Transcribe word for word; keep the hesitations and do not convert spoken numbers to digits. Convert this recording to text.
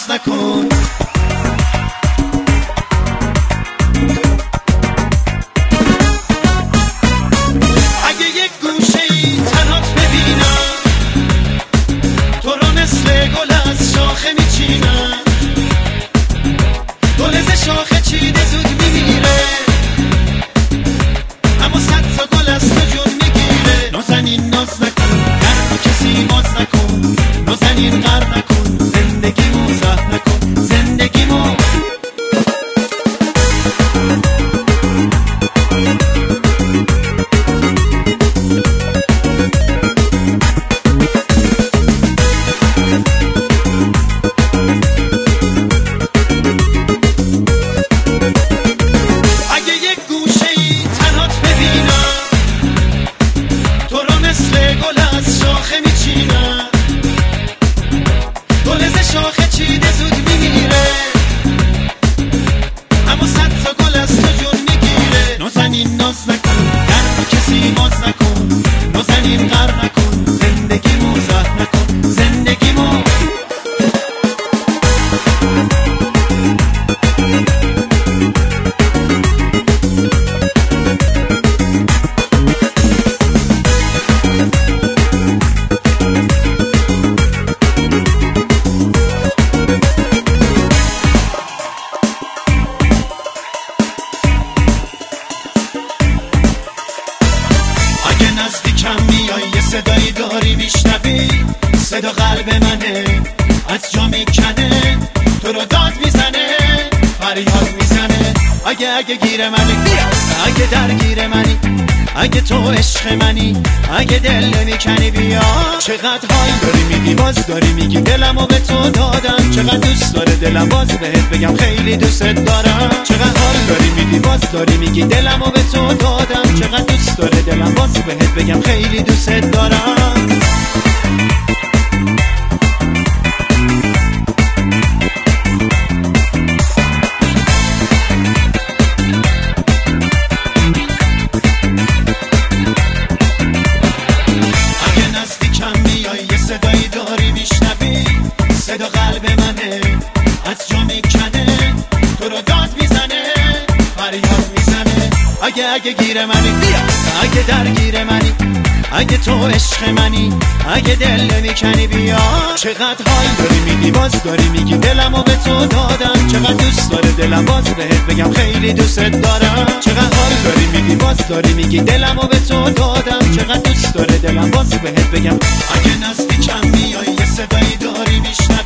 ناز نکن. اگه یک گوشه ای تنهات ببینم، تو رو مثل گل از شاخه میچینم. گل ز شاخه چیده زود میمیره، اما صد تا گل از تو جون میگیره. نازنین ناز نکن، در کسی باز نکن. نازنین غر نکن، زندگیمو زهر نکن. زندگیمو شاخه چیده زود میمیره، اما صد تا گل از تو جون میگیره. نازنین ناز نکن، در کسی باز نکن. نازنین غر نکن، زندگیمو زهر نکن. زندگیمو نزدیکم میای، یه صدایی داری میشنوی. صدا قلب منه، از جا میکنه، تو رو داد میزنه، فریاد میزنه. اگه اگه گیر منی، اگه درگیر منی، اگه تو عشق منی، اگه دل نمیکنی بیا. چقدر حال داری میگی، باز داری میگی دلمو به تو دادم. چقدر دوست داره دلم، باز بهت بگم خیلی دوست دارم. چقدر حال داری میگی، باز داری میگی دلمو به تو دادم. چقدر دوست داره دلم، باز بهت بگم خیلی دوست دارم. صدایی داری میشنوی، صدا قلب منه، از جا میکنه، تو رو داد میزنه، فریاد میزنه. اگه اگه گیر منی، اگه درگیر منی، اگه تو عشق منی، اگه دل نمیکنی بیا. چقدر حال داری میدی، باز داری میگی دلمو به تو دادم. چقدر دوست داره دلم، باز بهت بگم خیلی دوست دارم. چقدر حال داری میدی، باز داری میگی دلمو به تو دادم. چقدر دوست داره دلم، باز بهت بگم. اگه نزدیکم میای، یه صدایی داری میشنوی.